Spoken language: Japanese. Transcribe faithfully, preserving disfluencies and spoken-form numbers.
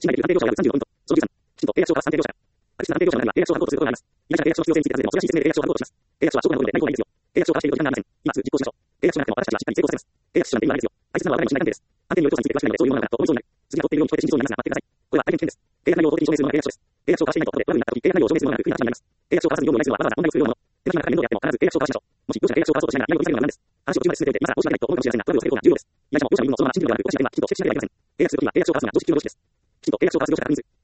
信頼できる判定業者がさんじゅうごポイント。そのじゅうさん、きちんと契約書を交わす判定業者。悪質な判定業者があるには契約書を発行とすることがあります。依頼者が契約書の必要性について尋ねても、それは申請制で契約書を発行とします。契約書は証拠が残るので内容がないですよ。契約書を交わしていると時間がありません。今すぐ実行しましょう。契約書がなくても私たちはしっかり成功させます。契約書なんて意味はないですよ。大切なのは我々の信頼関係です。判定による調査について詳しくないので、そういうものなのかなと思いそうになる。次は取っているように聞こえて真実になりますが、待ってください。これは大変危険です。契約内容を法的に証明するのが契約書です。契約書を交わしていないと後でトラブルになった時、契約内容を証明するのが不利な話になります。契約書を交わすに業務を依頼するのはわざわざ問題をするようなもの。手間暇かかる面倒であっても必ず契約書を交わしましょう。もし業者が契約書を交わそうとしないなら何を許されるのは何です。話を途中まで進めておいて、今更こうしなきゃいと思うかもしれませんが、トラブルを避けることが重要です。依頼者も業者も言うのをそのまま信じるのではなく、ご自身の手間はきちんとチェックしなければいけません。契約するときには契約書を交わすのは常識的な常識です。きちんと契約書を交わす業者が確認する。